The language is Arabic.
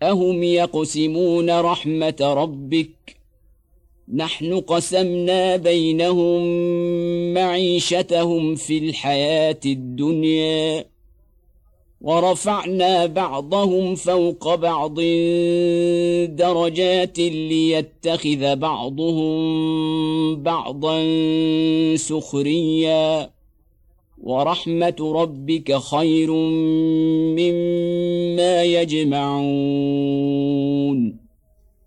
أهم يقسمون رحمة ربك نحن قسمنا بينهم معيشتهم في الحياة الدنيا ورفعنا بعضهم فوق بعض درجات ليتخذ بعضهم بعضا سخريا ورحمة ربك خير مما يجمعون